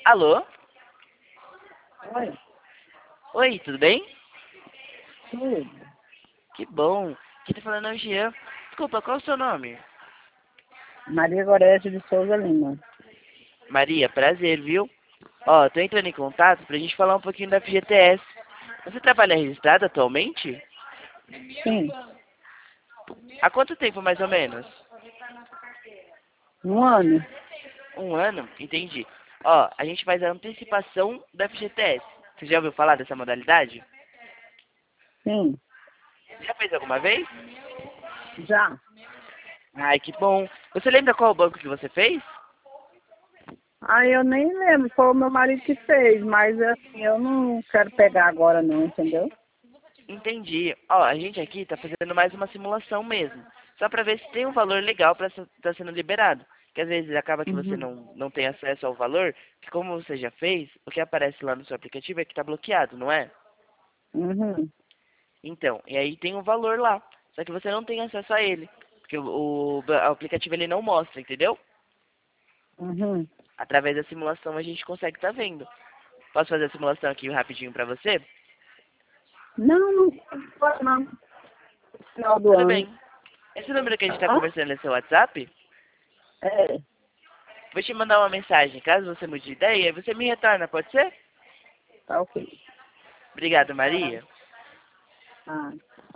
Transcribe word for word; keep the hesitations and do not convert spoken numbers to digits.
Alô? Oi, Oi, tudo bem? tudo. Que bom. Quem tá falando é o Jean. Desculpa, qual é o seu nome? Maria Gorete de Souza Lima. Maria, prazer, viu? Ó, tô entrando em contato pra gente falar um pouquinho da F G T S. Você trabalha registrado atualmente? Sim, Há quanto tempo, mais ou menos? um ano. Um ano? Entendi. Ó, a gente faz a antecipação da F G T S. Você já ouviu falar dessa modalidade? Sim, Já fez alguma vez? já. Ai, que bom. Você lembra qual banco que você fez? Ah, eu nem lembro, foi o meu marido que fez, mas assim, eu não quero pegar agora não, entendeu? Entendi. Ó, a gente aqui tá fazendo mais uma simulação mesmo. Só pra ver se tem um valor legal pra estar sendo liberado. Que às vezes acaba que você Uhum, não, não tem acesso ao valor, que como você já fez, o que aparece lá no seu aplicativo é que tá bloqueado, não é? uhum, Então, e aí tem um valor lá. Só que você não tem acesso a ele. Porque o, o, o aplicativo ele não mostra, entendeu? uhum. Através da simulação a gente consegue estar vendo. Posso fazer a simulação aqui rapidinho pra você? Não, não pode não, no final do Tudo ano. bem. Esse número que a gente tá Ah, conversando é seu WhatsApp? é, Vou te mandar uma mensagem. Caso você mude de ideia, você me retorna, pode ser? tá ok. Obrigado, Maria. Ah.